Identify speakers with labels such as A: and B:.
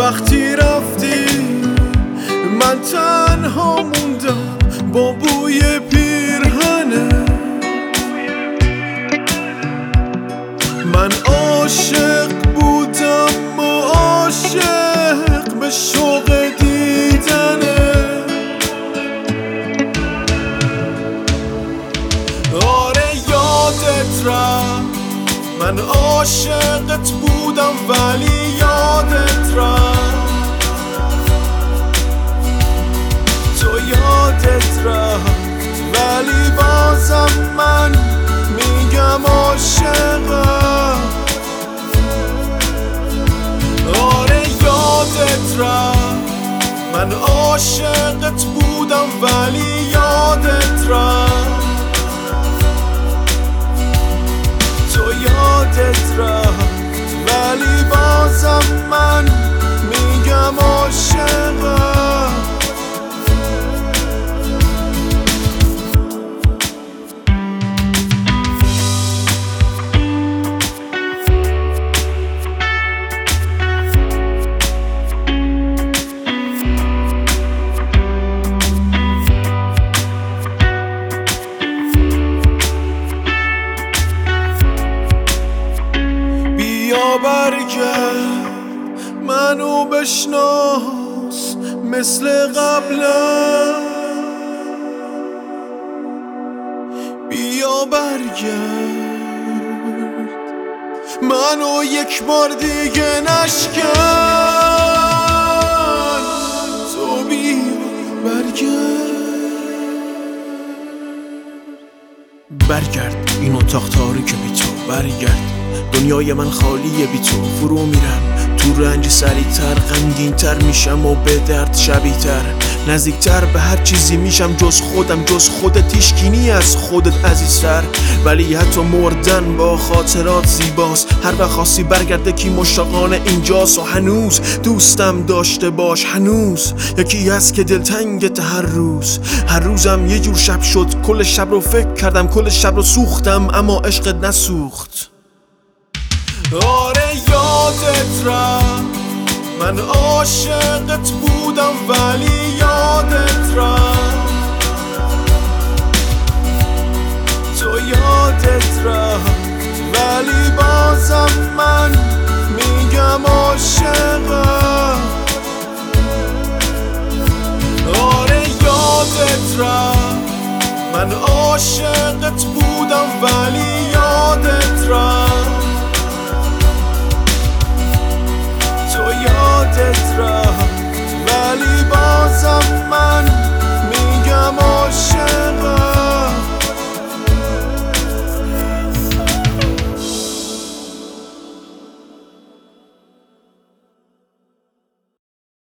A: وقتی رفتی من تنها موندم با بوی پیرهنه. من عاشق بودم و عاشق به شوق دیدنه. آره یادت رفت من عاشقت بودم ولی یادت رفت. تو یادت رفت ولی بازم من میگم عاشقم. آره یادت رفت من عاشقت بودم ولی یادت رفت. تو یادت رفت ولی بازم من میگم عاشقم. بیا برگرد منو بشناس مثل قبلا. بیا برگرد منو یک بار دیگه نشکن. تو بیا برگرد این اتاق تاریک بی تو. برگرد دنیای من خالیه بی تو. فرو میرم تو رنج سریعتر، غمگین‌تر میشم و به درد شبیه‌تر. نزدیکتر به هر چیزی میشم جز خودم، جز خودت هیچکی از خودت عزیزتر. ولی حتی مردن با خاطرات زیباست. هر وقت خواستی برگرده کی مشتاقانه اینجاست. و هنوز دوستم داشته باش، هنوز یکی هست که دلتنگت هر روز. هر روزم یه جور شب شد، کل شب رو فکر کردم، کل شب رو سوختم اما عشقت نسوخت. آره یادت رفت من عاشقت بودم ولی یادت رفت. تو یادت رفت ولی بازم من میگم عاشقم. آره یادت رفت من عاشقت بودم ولی یادت رفت. تو یادت رفت ولی بازم